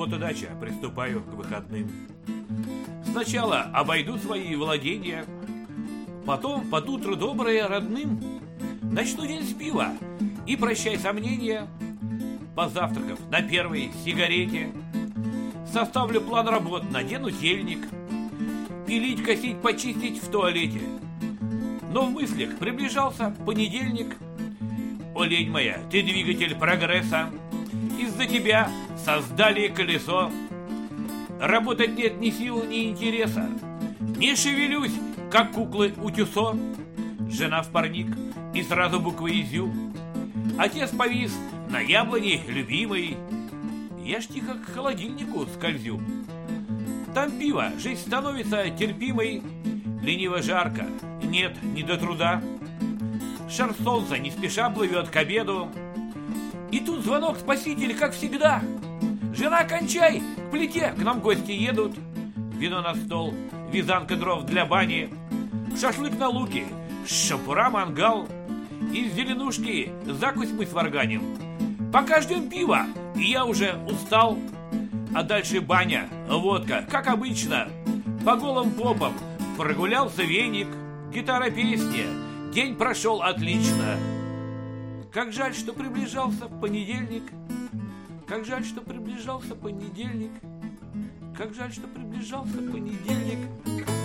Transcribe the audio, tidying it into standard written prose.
суббота дача, приступаю к выходным. Сначала обойду свои владения, потом под утро доброе родным начну день с пива и прощай сомнения. Позавтракав на первой сигарете, составлю план работ, надену тельник, пилить, косить, почистить в туалете. Но в мыслях приближался понедельник. О, лень моя, ты двигатель прогресса, из-за тебя создали колесо. Работать нет ни сил, ни интереса, не шевелюсь, как куклы утюсо. Жена в парник и сразу буквы изю. Отец повис на яблоне любимой. Я ж тихо к холодильнику скользю. Там пиво, жизнь становится терпимой. Лениво жарко, нет, не до труда. Шар солнца не спеша плывет к обеду. И тут звонок, спаситель, как всегда. Жена, кончай, к плите, к нам гости едут. Вино на стол, вязанка дров для бани, шашлык на луке, шампура, мангал. Из зеленушки закусь мы сварганим. Пока ждем пива, я уже устал. А дальше баня, водка, как обычно. По голым попам прогулялся веник, гитара, песня. День прошел отлично. Как жаль, что приближался понедельник. Как жаль, что приближался понедельник. Как жаль, что приближался понедельник.